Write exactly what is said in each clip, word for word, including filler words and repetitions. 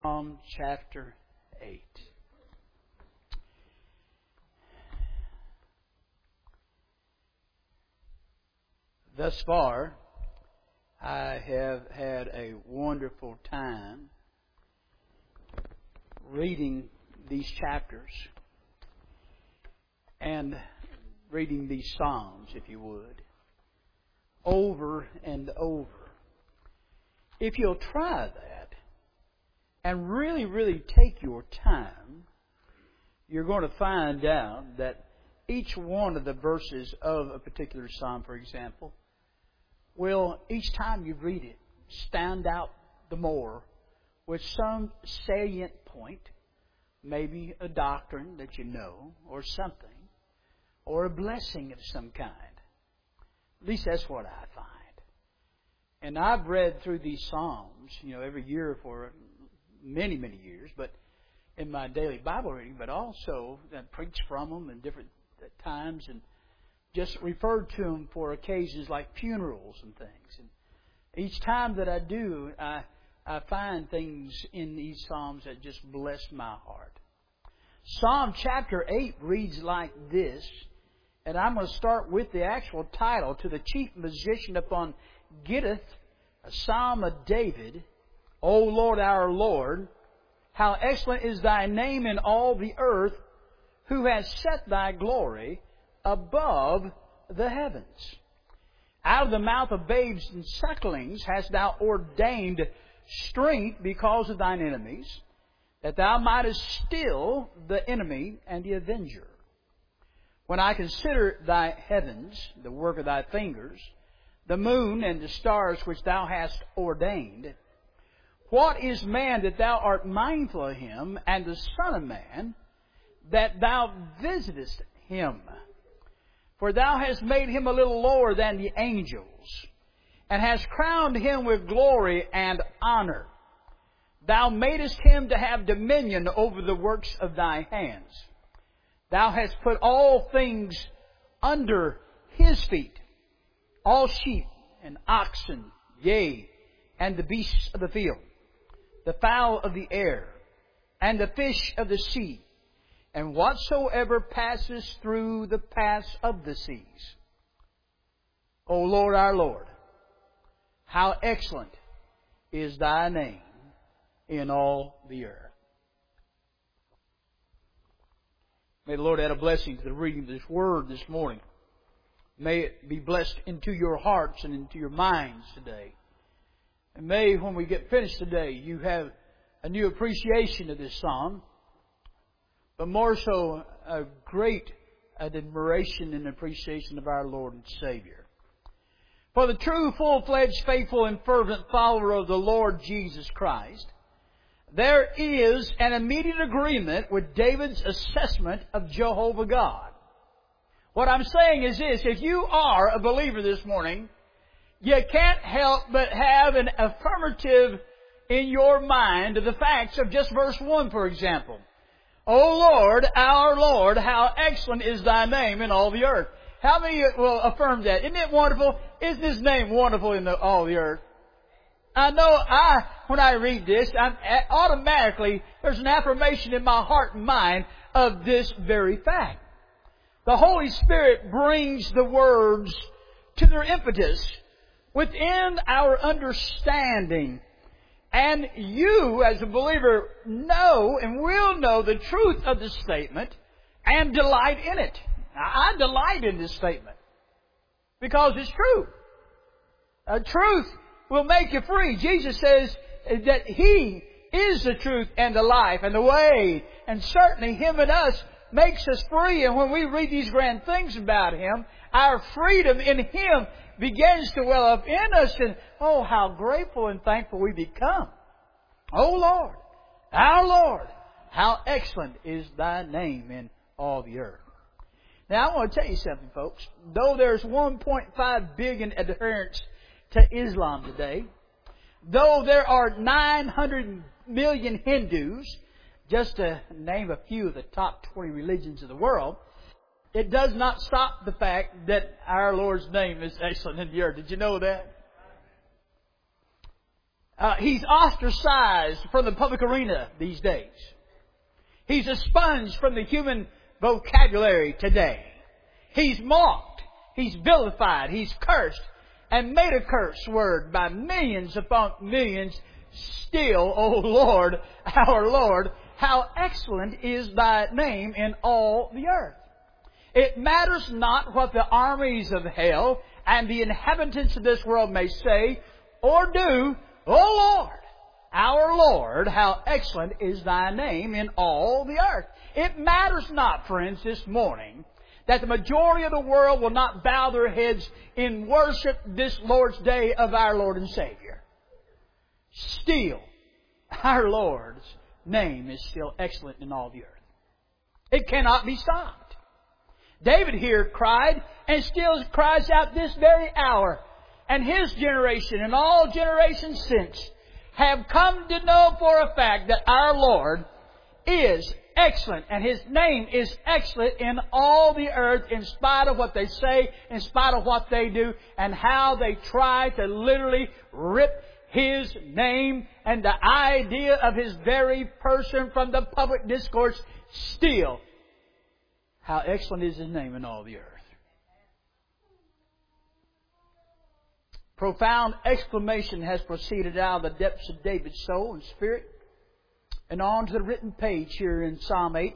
Psalm chapter eight. Thus far, I have had a wonderful time reading these chapters and reading these Psalms, if you would, over and over. If you'll try that and really, really take your time, you're going to find out that each one of the verses of a particular Psalm, for example, will, each time you read it, stand out the more with some salient point, maybe a doctrine that you know, or something, or a blessing of some kind. At least that's what I find. And I've read through these Psalms, you know, every year for many, many years, but in my daily Bible reading, but also and preached from them in different times and just referred to them for occasions like funerals and things. And each time that I do, I, I find things in these Psalms that just bless my heart. Psalm chapter eight reads like this, and I'm going to start with the actual title. To the chief musician upon Gittith, a psalm of David. O Lord, our Lord, how excellent is Thy name in all the earth, who has set Thy glory above the heavens. Out of the mouth of babes and sucklings hast Thou ordained strength because of Thine enemies, that Thou mightest still the enemy and the avenger. When I consider Thy heavens, the work of Thy fingers, the moon and the stars which Thou hast ordained, what is man that Thou art mindful of him, and the Son of Man that Thou visitest him? For Thou hast made him a little lower than the angels, and hast crowned him with glory and honor. Thou madest him to have dominion over the works of Thy hands. Thou hast put all things under his feet, all sheep and oxen, yea, and the beasts of the field, the fowl of the air, and the fish of the sea, and whatsoever passes through the paths of the seas. O Lord, our Lord, how excellent is Thy name in all the earth. May the Lord add a blessing to the reading of this Word this morning. May it be blessed into your hearts and into your minds today. And may, when we get finished today, you have a new appreciation of this Psalm, but more so a great admiration and appreciation of our Lord and Savior. For the true, full-fledged, faithful, and fervent follower of the Lord Jesus Christ, there is an immediate agreement with David's assessment of Jehovah God. What I'm saying is this: if you are a believer this morning, you can't help but have an affirmative in your mind of the facts of just verse one, for example. O Lord, our Lord, how excellent is Thy name in all the earth. How many will affirm that? Isn't it wonderful? Isn't His name wonderful in the, all the earth? I know I, when I read this, I'm automatically, there's an affirmation in my heart and mind of this very fact. The Holy Spirit brings the words to their impetus within our understanding. And you, as a believer, know and will know the truth of this statement and delight in it. Now, I delight in this statement because it's true. Uh, truth will make you free. Jesus says that He is the truth and the life and the way. And certainly Him and us makes us free. And when we read these grand things about Him, our freedom in Him begins to well up in us. And oh, how grateful and thankful we become. Oh Lord, our Lord, how excellent is Thy name in all the earth. Now I want to tell you something, folks. Though there's one point five billion adherents to Islam today, though there are nine hundred million Hindus, just to name a few of the top twenty religions of the world, it does not stop the fact that our Lord's name is excellent in the earth. Did you know that? Uh, he's ostracized from the public arena these days. He's a sponge from the human vocabulary today. He's mocked. He's vilified. He's cursed and made a curse word by millions upon millions. Still, O Lord, our Lord, how excellent is Thy name in all the earth. It matters not what the armies of hell and the inhabitants of this world may say or do. O Lord, our Lord, how excellent is Thy name in all the earth. It matters not, friends, this morning that the majority of the world will not bow their heads in worship this Lord's Day of our Lord and Savior. Still, our Lord's name is still excellent in all the earth. It cannot be stopped. David here cried and still cries out this very hour. And his generation and all generations since have come to know for a fact that our Lord is excellent. And His name is excellent in all the earth, in spite of what they say, in spite of what they do, and how they try to literally rip His name and the idea of His very person from the public discourse. Still, how excellent is His name in all the earth. Profound exclamation has proceeded out of the depths of David's soul and spirit and on to the written page here in Psalm eight.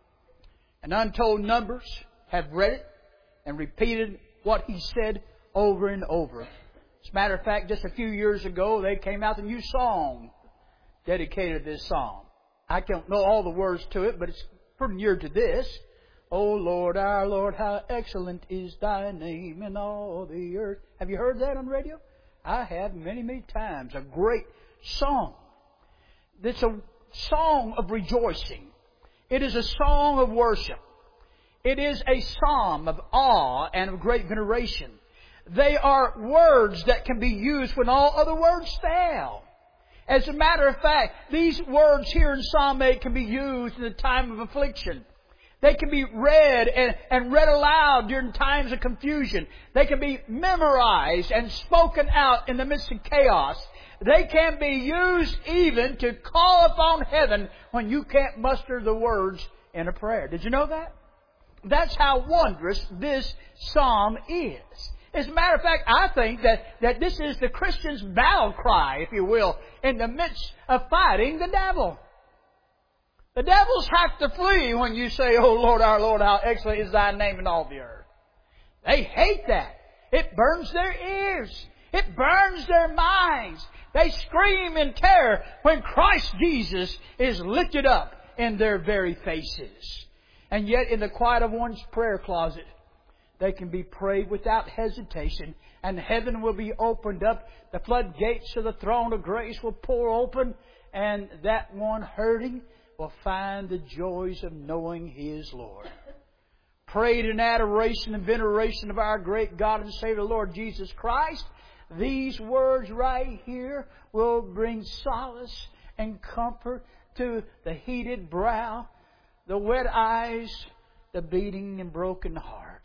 And untold numbers have read it and repeated what he said over and over. As a matter of fact, just a few years ago, they came out with a new song dedicated to this psalm. I don't know all the words to it, but it's pretty near to this. O Lord, our Lord, how excellent is Thy name in all the earth. Have you heard that on radio? I have many, many times. A great song. It's a song of rejoicing. It is a song of worship. It is a psalm of awe and of great veneration. They are words that can be used when all other words fail. As a matter of fact, these words here in Psalm eight can be used in the time of affliction. They can be read and, and read aloud during times of confusion. They can be memorized and spoken out in the midst of chaos. They can be used even to call upon heaven when you can't muster the words in a prayer. Did you know that? That's how wondrous this psalm is. As a matter of fact, I think that, that this is the Christian's battle cry, if you will, in the midst of fighting the devil. The devils have to flee when you say, O Lord, our Lord, how excellent is Thy name in all the earth. They hate that. It burns their ears. It burns their minds. They scream in terror when Christ Jesus is lifted up in their very faces. And yet in the quiet of one's prayer closet, they can be prayed without hesitation, and heaven will be opened up. The floodgates of the throne of grace will pour open, and that one hurting will find the joys of knowing he is Lord. Prayed in adoration and veneration of our great God and Savior, Lord Jesus Christ. These words right here will bring solace and comfort to the heated brow, the wet eyes, the beating and broken heart.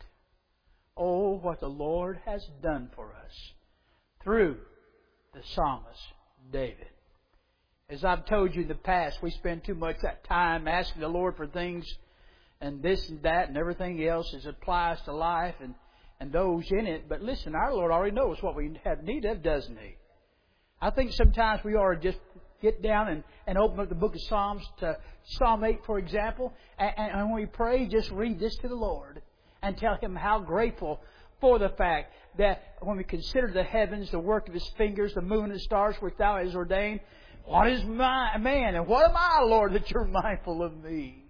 Oh, what the Lord has done for us through the psalmist David. As I've told you in the past, we spend too much that time asking the Lord for things and this and that and everything else as it applies to life and, and those in it. But listen, our Lord already knows what we have need of, doesn't He? I think sometimes we ought to just get down and, and open up the book of Psalms to Psalm eight, for example. And, and when we pray, just read this to the Lord and tell Him how grateful for the fact that when we consider the heavens, the work of His fingers, the moon and stars which Thou hast ordained, what is my man and what am I, Lord, that You're mindful of me?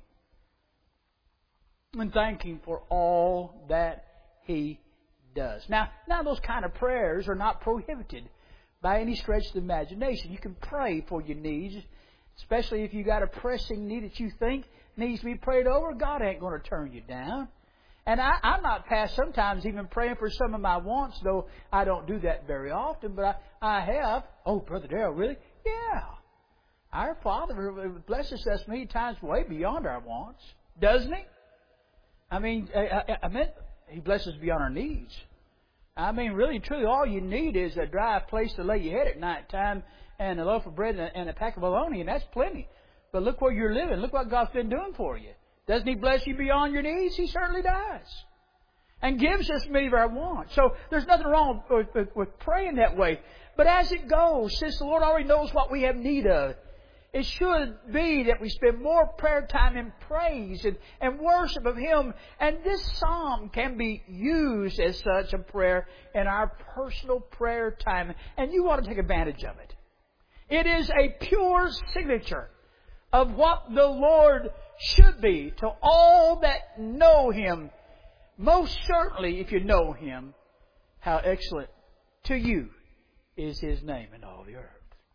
And thank Him for all that He does. Now, now those kind of prayers are not prohibited by any stretch of the imagination. You can pray for your needs, especially if you got a pressing need that you think needs to be prayed over. God ain't going to turn you down. And I, I'm not past sometimes even praying for some of my wants, though I don't do that very often, but I, I have. Oh, Brother Darrell, really? Yeah. Our Father blesses us many times way beyond our wants, doesn't He? I mean, I, I, I meant He blesses beyond our needs. I mean, really, truly, all you need is a dry place to lay your head at night time and a loaf of bread and a pack of bologna, and that's plenty. But look where you're living. Look what God's been doing for you. Doesn't He bless you beyond your needs? He certainly does. And gives us many of our wants. So there's nothing wrong with, with, with praying that way. But as it goes, since the Lord already knows what we have need of, it should be that we spend more prayer time in praise and, and worship of Him. And this psalm can be used as such a prayer in our personal prayer time. And you want to take advantage of it. It is a pure signature of what the Lord should be to all that know Him. Most certainly, if you know Him, how excellent to you is His name in all the earth.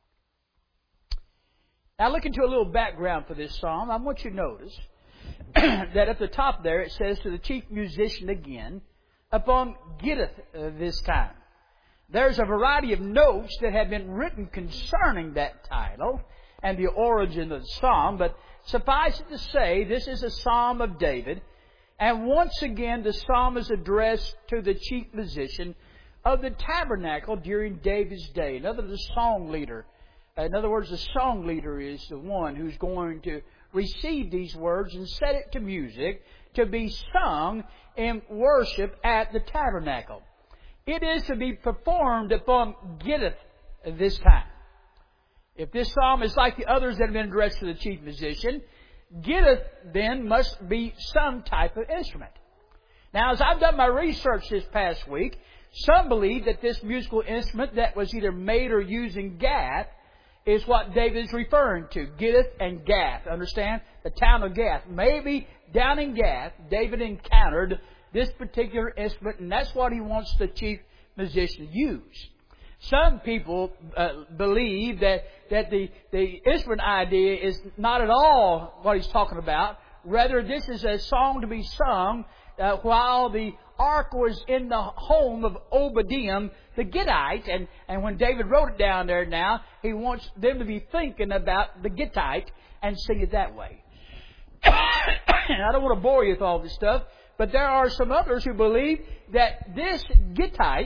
Now, look into a little background for this psalm. I want you to notice that at the top there it says to the chief musician again, upon Gittith uh, this time. There's a variety of notes that have been written concerning that title and the origin of the psalm, but suffice it to say, this is a psalm of David. And once again, the psalm is addressed to the chief musician of the tabernacle during David's day. In other words, the song leader. In other words, the song leader is the one who's going to receive these words and set it to music to be sung in worship at the tabernacle. It is to be performed upon Gittith this time. If this psalm is like the others that have been addressed to the chief musician, Gittith then must be some type of instrument. Now, as I've done my research this past week, some believe that this musical instrument that was either made or used in Gath is what David is referring to. Gittith and Gath. Understand? The town of Gath. Maybe down in Gath, David encountered this particular instrument, and that's what he wants the chief musician to use. Some people uh, believe that, that the, the instrument idea is not at all what he's talking about. Rather, this is a song to be sung uh, while the ark was in the home of Obadiah the Gittite. And, and when David wrote it down there now, he wants them to be thinking about the Gittite and sing it that way. And I don't want to bore you with all this stuff, but there are some others who believe that this Gittite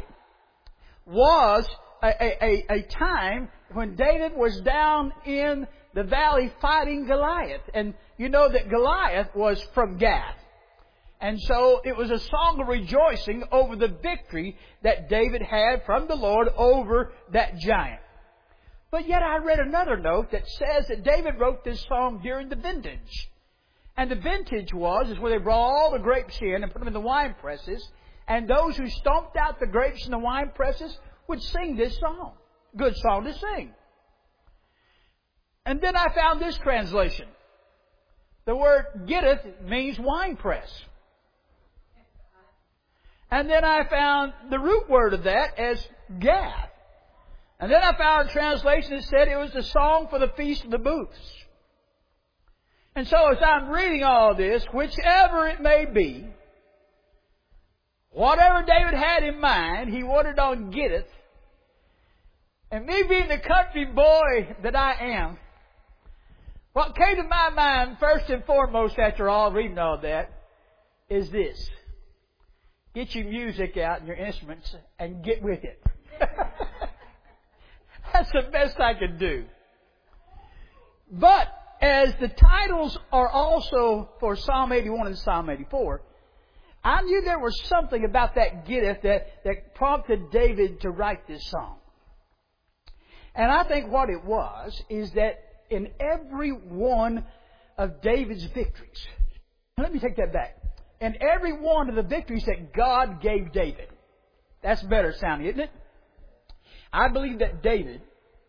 was A, a, a time when David was down in the valley fighting Goliath. And you know that Goliath was from Gath. And so it was a song of rejoicing over the victory that David had from the Lord over that giant. But yet I read another note that says that David wrote this song during the vintage. And the vintage was is where they brought all the grapes in and put them in the wine presses. And those who stomped out the grapes in the wine presses would sing this song. Good song to sing. And then I found this translation. The word Gittith means wine press. And then I found the root word of that as Gath. And then I found a translation that said it was a song for the Feast of the Booths. And so as I'm reading all this, whichever it may be, whatever David had in mind, he wanted on Gittith. And me being the country boy that I am, what came to my mind first and foremost after all reading all that is this. Get your music out and your instruments and get with it. That's the best I could do. But as the titles are also for Psalm eighty-one and Psalm eighty-four, I knew there was something about that Gittith that, that prompted David to write this song. And I think what it was is that in every one of David's victories, let me take that back. In every one of the victories that God gave David, that's better sounding, isn't it? I believe that David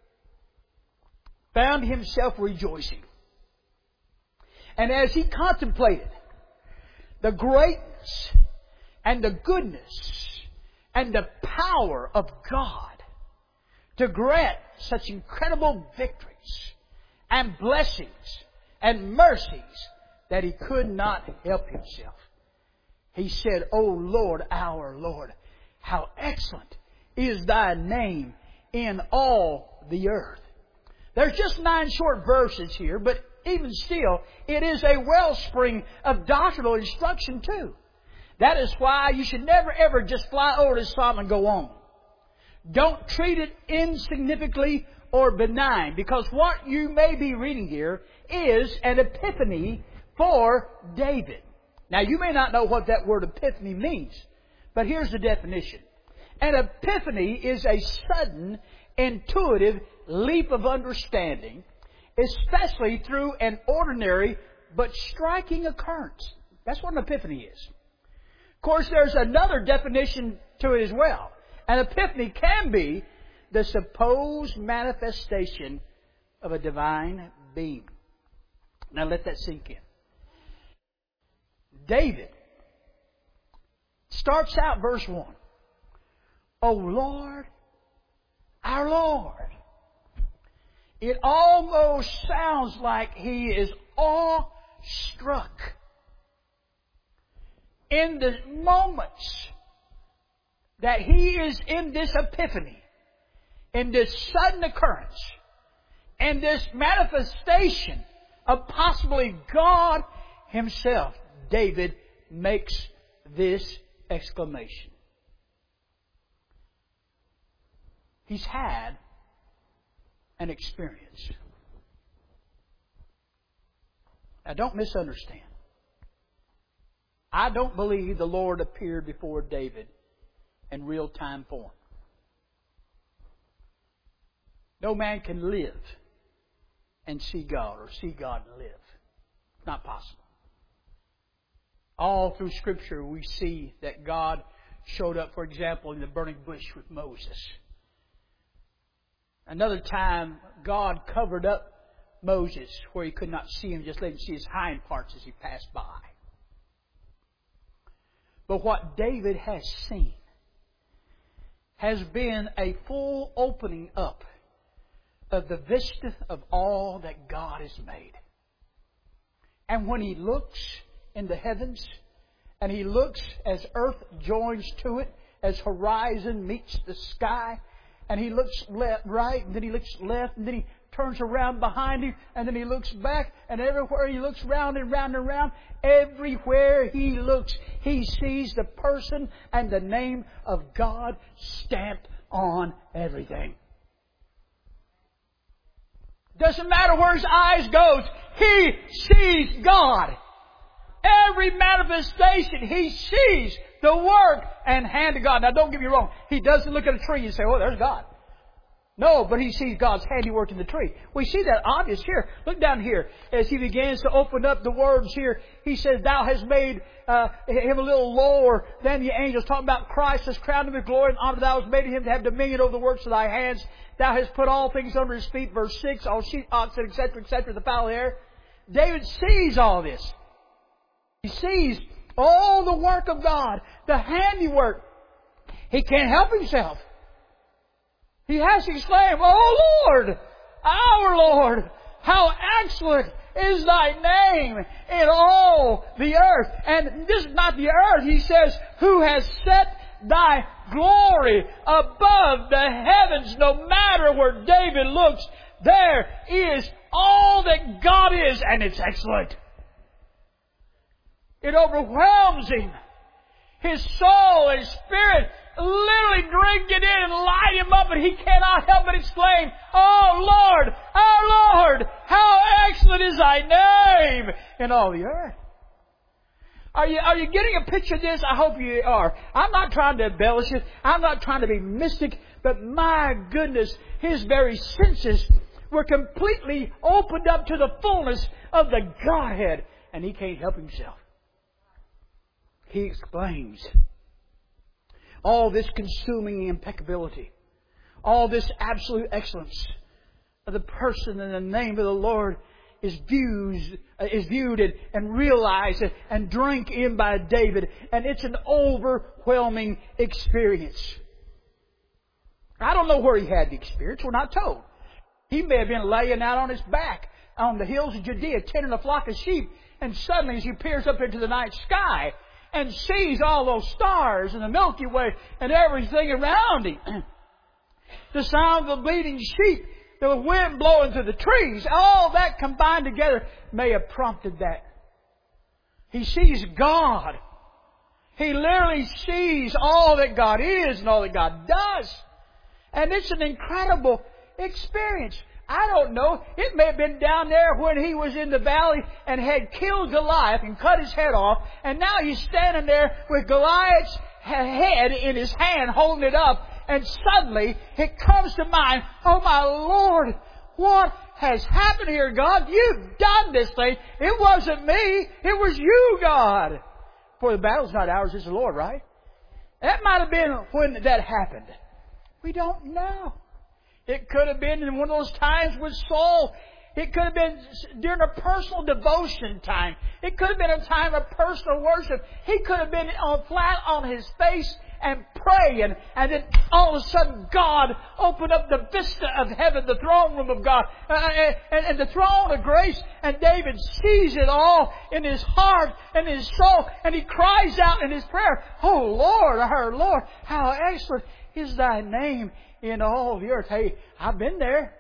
found himself rejoicing. And as he contemplated the greatness and the goodness and the power of God to grant such incredible victories and blessings and mercies that he could not help himself. He said, O Lord, our Lord, how excellent is thy name in all the earth. There's just nine short verses here, but even still, it is a wellspring of doctrinal instruction too. That is why you should never ever just fly over this psalm and go on. Don't treat it insignificantly or benign, because what you may be reading here is an epiphany for David. Now, you may not know what that word epiphany means, but here's the definition. An epiphany is a sudden, intuitive leap of understanding, especially through an ordinary but striking occurrence. That's what an epiphany is. Of course, there's another definition to it as well. An epiphany can be the supposed manifestation of a divine being. Now let that sink in. David starts out verse one. O Lord, our Lord. It almost sounds like he is awestruck. In the moments that he is in this epiphany, in this sudden occurrence, and this manifestation of possibly God Himself, David makes this exclamation. He's had an experience. Now, don't misunderstand. I don't believe the Lord appeared before David in real-time form. No man can live and see God, or see God and live. It's not possible. All through Scripture we see that God showed up, for example, in the burning bush with Moses. Another time, God covered up Moses where he could not see him, just let him see his hind parts as he passed by. But what David has seen has been a full opening up of the vista of all that God has made. And when he looks in the heavens, and he looks as earth joins to it, as horizon meets the sky, and he looks left, right, and then he looks left, and then he turns around behind him, and then he looks back, and everywhere he looks round and round and round, everywhere he looks, he sees the person and the name of God stamped on everything. Doesn't matter where his eyes goes, he sees God. Every manifestation, he sees the work and hand of God. Now, don't get me wrong. He doesn't look at a tree and say, oh, there's God. No, but he sees God's handiwork in the tree. We see that obvious here. Look down here. As he begins to open up the words here, he says, Thou hast made uh, him a little lower than the angels. Talking about Christ has crowned him with glory and honor. Thou hast made him to have dominion over the works of thy hands. Thou hast put all things under his feet. Verse six, all sheep, oxen, et cetera, et cetera, the fowl there. David sees all this. He sees all the work of God, the handiwork. He can't help himself. He has to exclaim, Oh Lord, our Lord, how excellent is thy name in all the earth. And this is not the earth. He says, Who has set thy glory above the heavens? No matter where David looks, there is all that God is, and it's excellent. It overwhelms him. His soul, his spirit literally drink it in and light him up, and he cannot help but exclaim, Oh Lord, our Lord, how excellent is thy name in all the earth. Are you, are you getting a picture of this? I hope you are. I'm not trying to embellish it. I'm not trying to be mystic, but my goodness, his very senses were completely opened up to the fullness of the Godhead, and he can't help himself. He exclaims, all this consuming impeccability, all this absolute excellence of the person and the name of the Lord is viewed, is viewed and, and realized and, and drank in by David. And it's an overwhelming experience. I don't know where he had the experience. We're not told. He may have been laying out on his back on the hills of Judea, tending a flock of sheep. And suddenly as he peers up into the night sky and sees all those stars and the Milky Way and everything around him, the sound of the bleating sheep, the wind blowing through the trees, all that combined together may have prompted that. He sees God. He literally sees all that God is and all that God does. And it's an incredible experience. I don't know. It may have been down there when he was in the valley and had killed Goliath and cut his head off. And now he's standing there with Goliath's head in his hand, holding it up. And suddenly it comes to mind, oh my Lord, what has happened here, God? You've done this thing. It wasn't me. It was you, God. For the battle's not ours, it's the Lord, right? That might have been when that happened. We don't know. It could have been in one of those times with Saul. It could have been during a personal devotion time. It could have been a time of personal worship. He could have been on flat on his face and praying, and then all of a sudden God opened up the vista of heaven, the throne room of God, uh, and, and the throne of grace, and David sees it all in his heart and his soul, and he cries out in his prayer, oh Lord, our Lord, how excellent is thy name in all the earth. Hey, I've been there.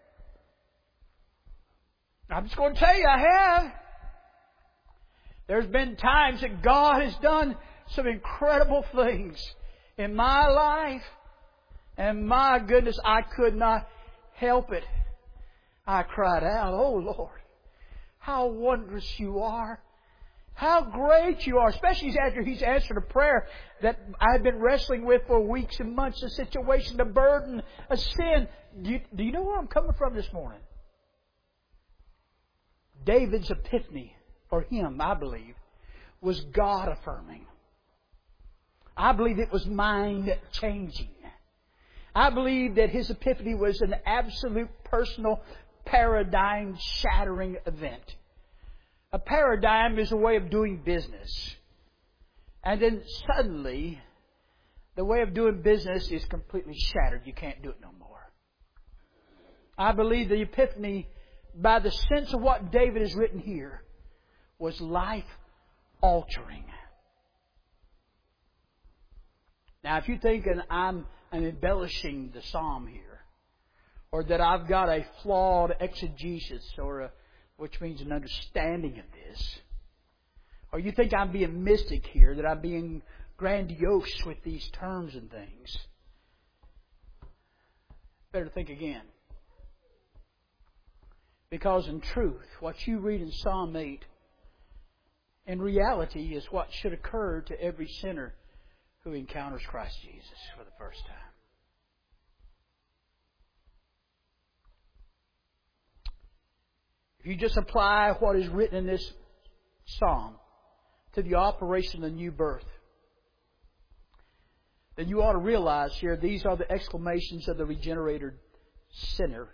I'm just going to tell you, I have. There's been times that God has done some incredible things in my life. And my goodness, I could not help it. I cried out, oh Lord, how wondrous you are. How great you are. Especially after He's answered a prayer that I've been wrestling with for weeks and months. A situation, a burden, a sin. Do you, do you know where I'm coming from this morning? David's epiphany, for him, I believe, was God affirming. I believe it was mind changing. I believe that his epiphany was an absolute personal paradigm shattering event. A paradigm is a way of doing business. And then suddenly, the way of doing business is completely shattered. You can't do it no more. I believe the epiphany, by the sense of what David has written here, was life altering. Now, if you think that I'm, I'm embellishing the psalm here, or that I've got a flawed exegesis, or a, which means an understanding of this, or you think I'm being mystic here, that I'm being grandiose with these terms and things, better think again. Because in truth, what you read in Psalm eight, in reality, is what should occur to every sinner who encounters Christ Jesus for the first time. If you just apply what is written in this psalm to the operation of the new birth, then you ought to realize here these are the exclamations of the regenerated sinner.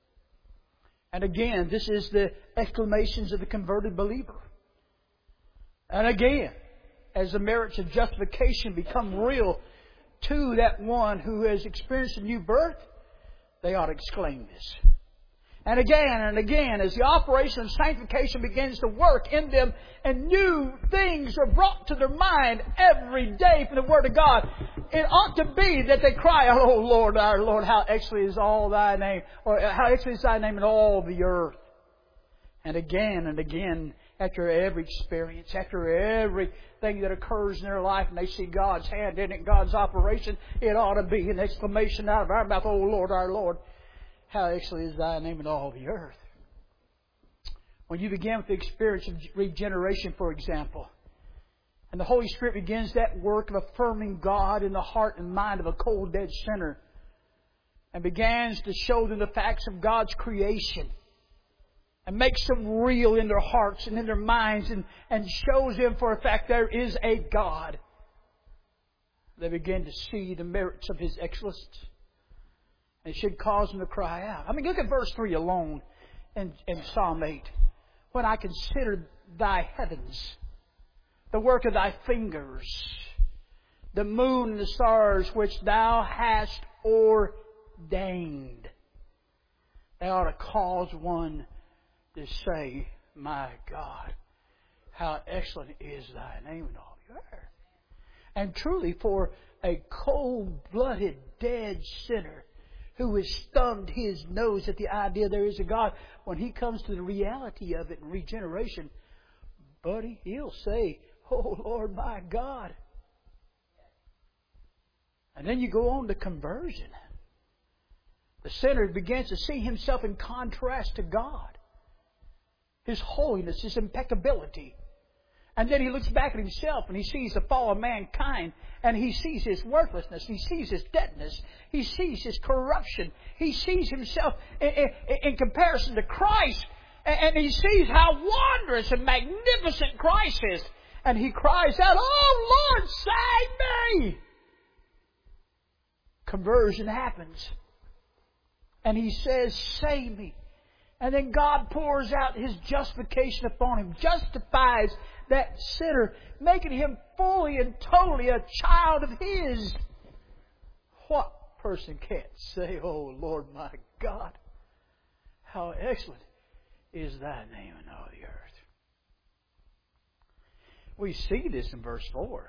And again, this is the exclamations of the converted believer. And again, as the merits of justification become real to that one who has experienced a new birth, they ought to exclaim this. And again and again, as the operation of sanctification begins to work in them and new things are brought to their mind every day from the Word of God, it ought to be that they cry out, oh Lord, our Lord, how excellent is all Thy name, or how excellent is Thy name in all the earth. And again and again, after every experience, after everything that occurs in their life, and they see God's hand in it, God's operation, it ought to be an exclamation out of our mouth, oh Lord, our Lord, how excellent is Thy name in all the earth. When you begin with the experience of regeneration, for example, and the Holy Spirit begins that work of affirming God in the heart and mind of a cold, dead sinner, and begins to show them the facts of God's creation, and makes them real in their hearts and in their minds, and, and shows them for a fact there is a God, they begin to see the merits of His excellence. It should cause them to cry out. I mean, look at verse three alone in, in Psalm eight. When I consider Thy heavens, the work of Thy fingers, the moon and the stars which Thou hast ordained, they ought to cause one to say, my God, how excellent is Thy name in all the earth. And truly, for a cold-blooded, dead sinner who has stubbed his nose at the idea there is a God, when he comes to the reality of it in regeneration, buddy, he'll say, oh Lord, my God, And then you go on to conversion. The sinner begins to see himself in contrast to God. His holiness, His impeccability. And then he looks back at himself and he sees the fall of mankind. And he sees his worthlessness. He sees his deadness. He sees his corruption. He sees himself in, in, in comparison to Christ. And he sees how wondrous and magnificent Christ is. And he cries out, "Oh Lord, save me!" Conversion happens. And he says, "Save me." And then God pours out His justification upon him. Justifies that sinner, making him fully and totally a child of His. What person can't say, "Oh Lord my God, how excellent is Thy name in all the earth"? We see this in verse four.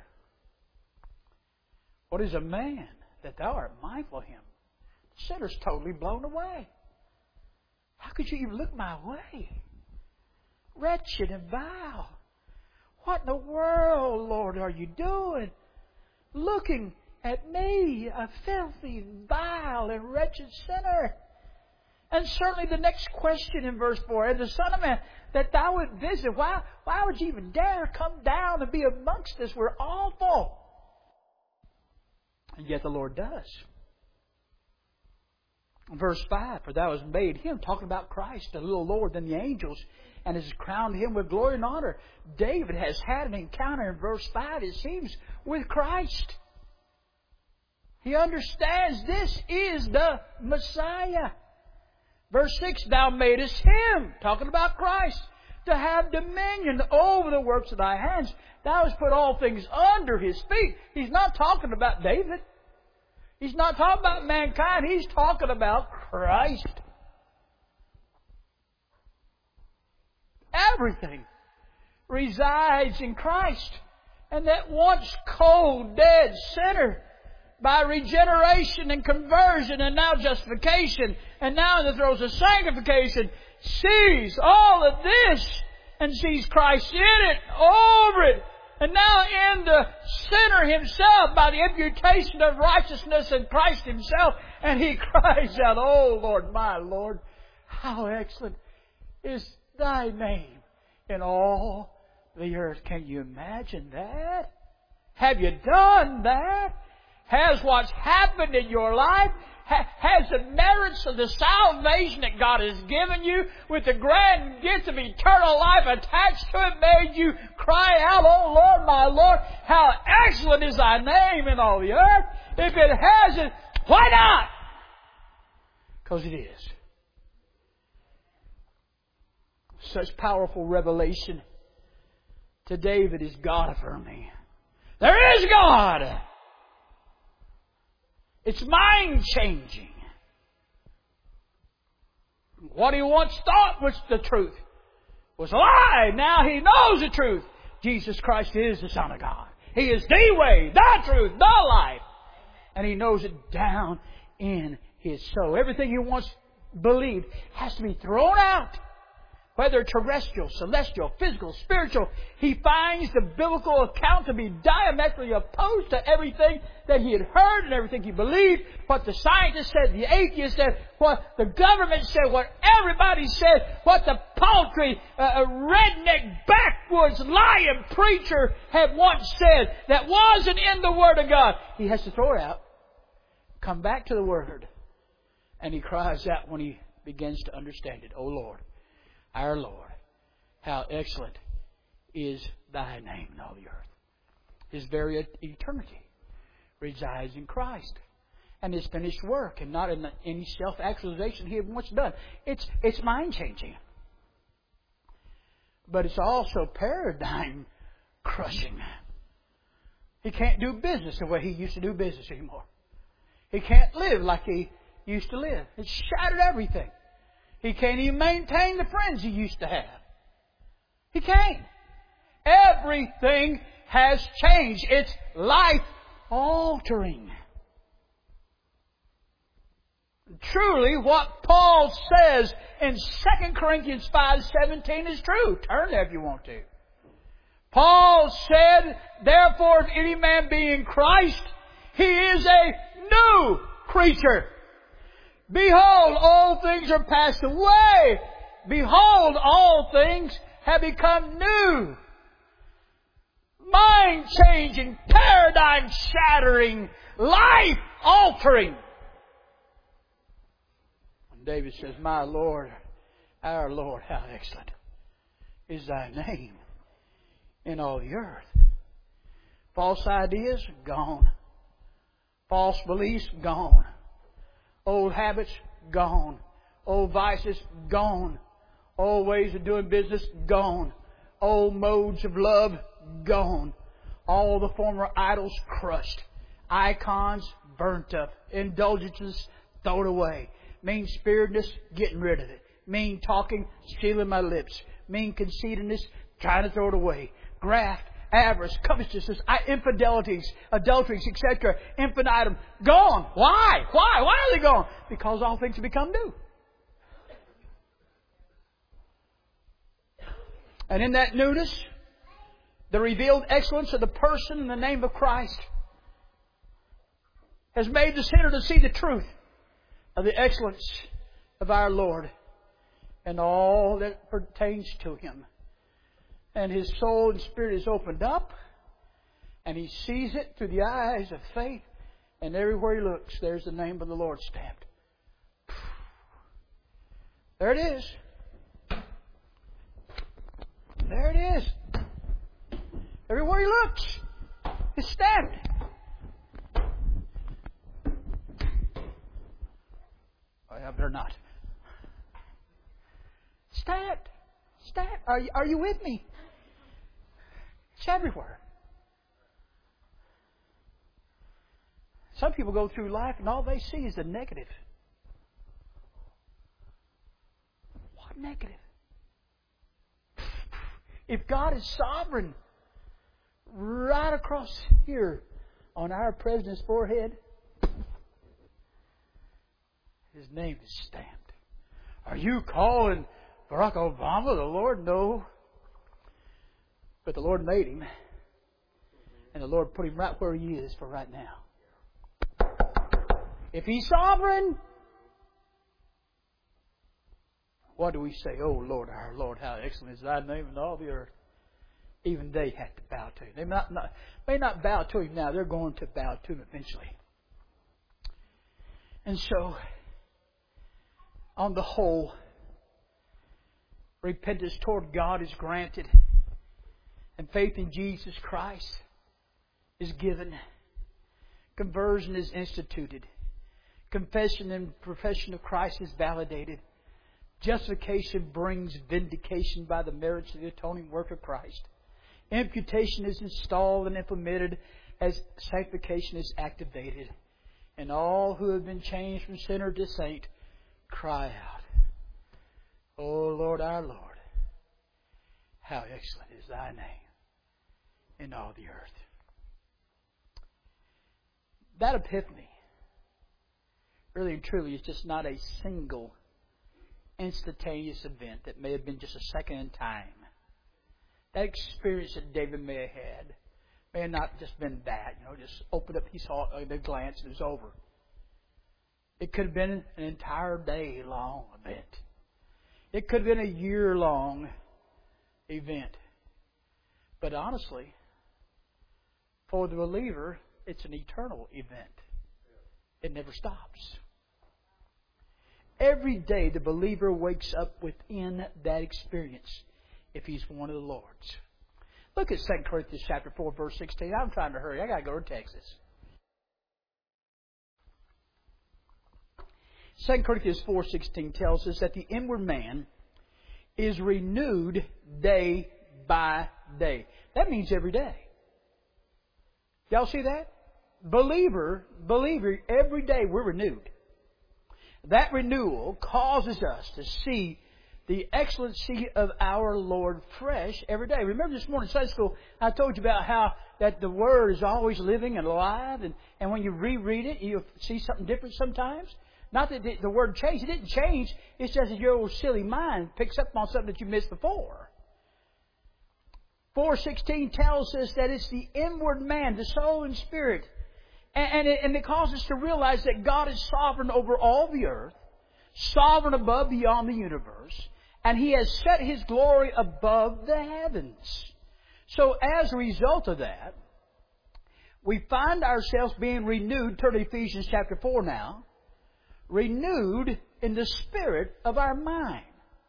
"What is a man that Thou art mindful of him?" The sinner's totally blown away. How could you even look my way? Wretched and vile. What in the world, Lord, are you doing? Looking at me, a filthy, vile, and wretched sinner. And certainly the next question in verse four, "And the Son of Man, that Thou would visit." Why, why would you even dare come down and be amongst us? We're awful. And yet the Lord does. Verse five, "For Thou hast made Him," talking about Christ, "a little lower than the angels, and hast crowned Him with glory and honor." David has had an encounter in verse five, it seems, with Christ. He understands this is the Messiah. Verse six, "Thou madest Him," talking about Christ, "to have dominion over the works of Thy hands. Thou hast put all things under His feet." He's not talking about David. He's not talking about mankind. He's talking about Christ. Everything resides in Christ. And that once cold, dead sinner, by regeneration and conversion and now justification and now in the throes of sanctification, sees all of this and sees Christ in it, over it. And now in the sinner himself, by the imputation of righteousness in Christ Himself, and he cries out, "Oh Lord, my Lord, how excellent is Thy name in all the earth." Can you imagine that? Have you done that? Has what's happened in your life, has the merits of the salvation that God has given you, with the grand gift of eternal life attached to it, made you cry out, "Oh Lord, my Lord, how excellent is Thy name in all the earth"? If it hasn't, why not? Because it is. Such powerful revelation to David is God affirming. There is God. It's mind-changing. What he once thought was the truth was a lie. Now he knows the truth. Jesus Christ is the Son of God. He is the way, the truth, the life. And he knows it down in his soul. Everything he once believed has to be thrown out. Whether terrestrial, celestial, physical, spiritual, he finds the biblical account to be diametrically opposed to everything that he had heard and everything he believed. What the scientists said, the atheists said, what the government said, what everybody said, what the paltry, uh, redneck, backwoods, lying preacher had once said that wasn't in the Word of God. He has to throw it out, come back to the Word, and he cries out when he begins to understand it, "Oh Lord, our Lord, how excellent is Thy name in all the earth." His very eternity resides in Christ and His finished work, and not in any self-actualization He had once done. It's, it's mind-changing. But it's also paradigm-crushing. He can't do business the way he used to do business anymore. He can't live like he used to live. It's shattered everything. He can't even maintain the friends he used to have. He can't. Everything has changed. It's life-altering. Truly, what Paul says in Second Corinthians five seventeen is true. Turn there if you want to. Paul said, "Therefore, if any man be in Christ, He is a new creature. Behold, all things are passed away. Behold, all things have become new. Mind-changing, paradigm-shattering, life-altering. And David says, my Lord, our Lord, how excellent is thy name in all the earth. False ideas, gone. False beliefs, gone. Old habits, gone. Old vices, gone. Old ways of doing business, gone. Old modes of love, gone. All the former idols, crushed. Icons, burnt up. Indulgences, thrown away. Mean-spiritedness, getting rid of it. Mean talking, sealing my lips. Mean conceitedness, trying to throw it away. Graft, avarice, covetousness, infidelities, adulteries, et cetera. Infinitum, gone. Why? Why? Why are they gone? Because all things have become new. And in that newness, the revealed excellence of the person and the name of Christ has made the sinner to see the truth of the excellence of our Lord and all that pertains to Him. And his soul and spirit is opened up, and he sees it through the eyes of faith, and everywhere he looks, there's the name of the Lord stamped. There it is. There it is. Everywhere he looks, it's stamped. Oh, I better not. Stamped. Stamped. Are you, are you with me? It's everywhere. Some people go through life and all they see is the negative. What negative? If God is sovereign, right across here on our president's forehead, his name is stamped. Are you calling Barack Obama the Lord? No. But the Lord made him, and the Lord put him right where he is for right now. If He's sovereign, what do we say? Oh Lord, our Lord, how excellent is Thy name in all the earth. Even they have to bow to Him. They may not, may not bow to Him now. They're going to bow to Him eventually. And so, on the whole, repentance toward God is granted, and faith in Jesus Christ is given. Conversion is instituted. Confession and profession of Christ is validated. Justification brings vindication by the merits of the atoning work of Christ. Imputation is installed and implemented as sanctification is activated. And all who have been changed from sinner to saint cry out, O Lord, our Lord, how excellent is Thy name in all the earth. That epiphany, really and truly, is just not a single instantaneous event that may have been just a second in time. That experience that David may have had may have not just been that, you know, just opened up, he saw it, a glance, and it was over. It could have been an entire day long event. It could have been a year long event. But honestly, for the believer, it's an eternal event. It never stops. Every day the believer wakes up within that experience if he's one of the Lord's. Look at Second Corinthians chapter four, verse sixteen. I'm trying to hurry. I got to go to Texas. Second Corinthians four sixteen tells us that the inward man is renewed day by day. That means every day. Y'all see that? Believer, believer, every day we're renewed. That renewal causes us to see the excellency of our Lord fresh every day. Remember this morning in Sunday school, I told you about how that the Word is always living and alive, and, and when you reread it, you'll see something different sometimes. Not that the Word changed. It didn't change. It's just that your old silly mind picks up on something that you missed before. four sixteen tells us that it's the inward man, the soul and spirit, And, and, it, and it causes us to realize that God is sovereign over all the earth, sovereign above beyond the universe, and He has set His glory above the heavens. So as a result of that, we find ourselves being renewed. Turn to Ephesians chapter four now. Renewed in the spirit of our mind.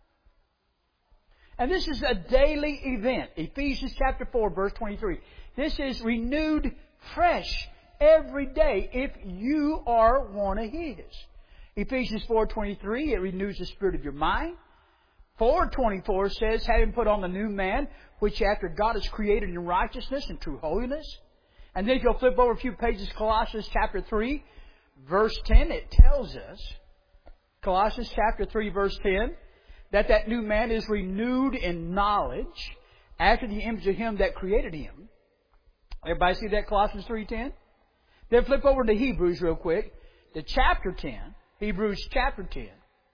And this is a daily event. Ephesians chapter four, verse twenty-three. This is renewed fresh every day if you are one of His. Ephesians four twenty-three, it renews the spirit of your mind. four twenty-four says, having put on the new man, which after God has created in righteousness and true holiness. And then if you'll flip over a few pages, Colossians chapter three, verse ten, it tells us, Colossians chapter three, verse ten, that that new man is renewed in knowledge after the image of Him that created him. Everybody see that, Colossians three ten? Then flip over to Hebrews real quick, to chapter ten, Hebrews chapter ten,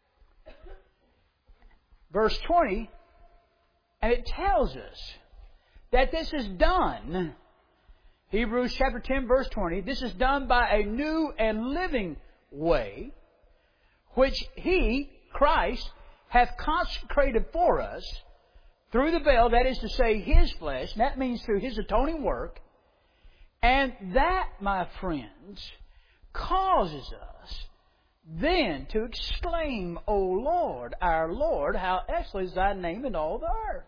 verse twenty, and it tells us that this is done. Hebrews chapter ten, verse twenty, this is done by a new and living way, which He, Christ, hath consecrated for us through the veil, that is to say, His flesh, and that means through His atoning work. And that, my friends, causes us then to exclaim, O Lord, our Lord, how excellent is Thy name in all the earth.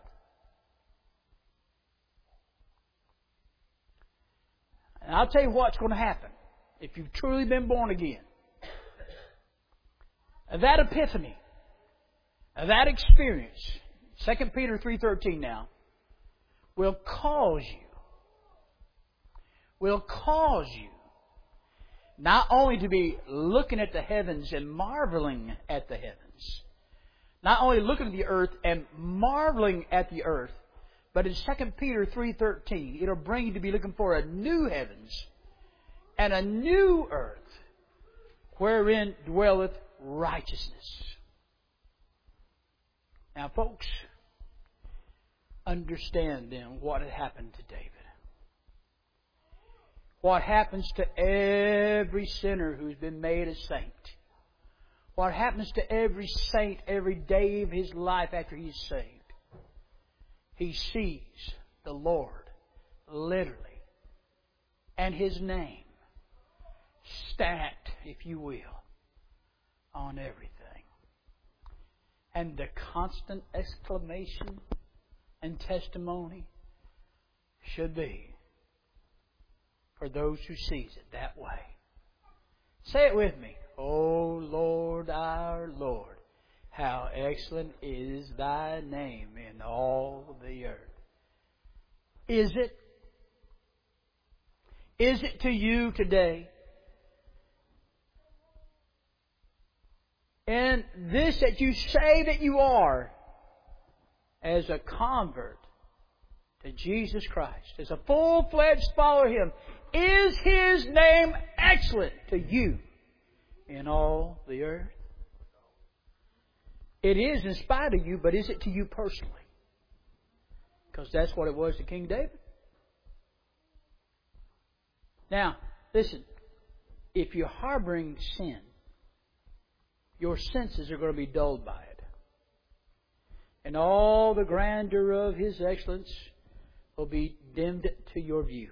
And I'll tell you what's going to happen if you've truly been born again. That epiphany, that experience, Second Peter three thirteen now, will cause you, will cause you not only to be looking at the heavens and marveling at the heavens, not only looking at the earth and marveling at the earth, but in Second Peter three thirteen, it'll bring you to be looking for a new heavens and a new earth wherein dwelleth righteousness. Now, folks, understand then what had happened to David. What happens to every sinner who's been made a saint. What happens to every saint every day of his life after he's saved. He sees the Lord, literally, and His name stamped, if you will, on everything. And the constant exclamation and testimony should be for those who sees it that way. Say it with me. O Lord, our Lord, how excellent is Thy name in all the earth. Is it? Is it to you today? And this that you say that you are as a convert to Jesus Christ, as a full-fledged follower of Him, is His name excellent to you in all the earth? It is in spite of you, but is it to you personally? Because that's what it was to King David. Now, listen. If you're harboring sin, your senses are going to be dulled by it. And all the grandeur of His excellence will be dimmed to your view.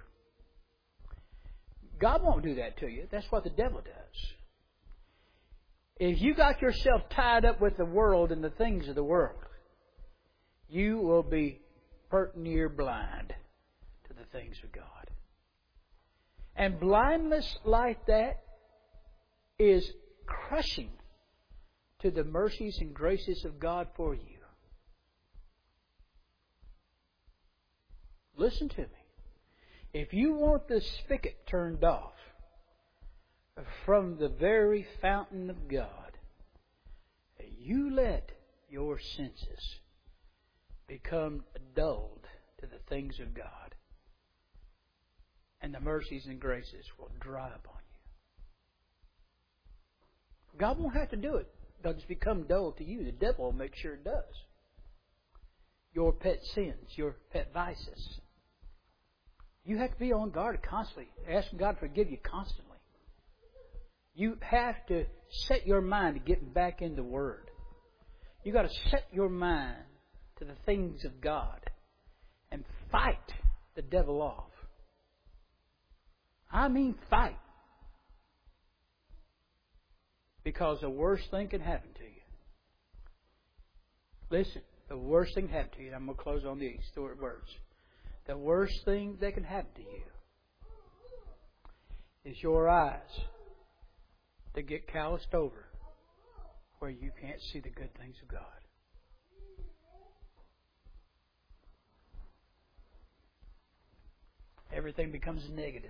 God won't do that to you. That's what the devil does. If you got yourself tied up with the world and the things of the world, you will be pert near blind to the things of God. And blindness like that is crushing to the mercies and graces of God for you. Listen to me. If you want the spigot turned off from the very fountain of God, you let your senses become dulled to the things of God, and the mercies and graces will dry upon you. God won't have to do it. They'll just become dull to you. The devil will make sure it does. Your pet sins, your pet vices. You have to be on guard constantly, asking God to forgive you constantly. You have to set your mind to getting back in the Word. You got to set your mind to the things of God and fight the devil off. I mean fight. Because the worst thing can happen to you. Listen, the worst thing can happen to you, and I'm going to close on these words. The worst thing that can happen to you is your eyes that get calloused over where you can't see the good things of God. Everything becomes negative.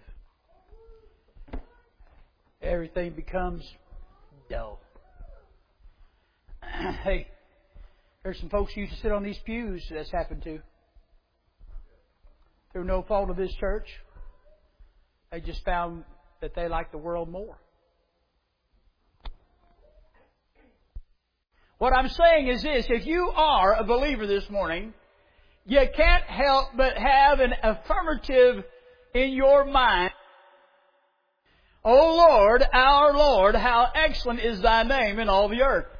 Everything becomes dull. Hey, there's some folks who used to sit on these pews that's happened to. Through no fault of this church. They just found that they like the world more. What I'm saying is this: if you are a believer this morning, you can't help but have an affirmative in your mind. O Lord, our Lord, how excellent is Thy name in all the earth.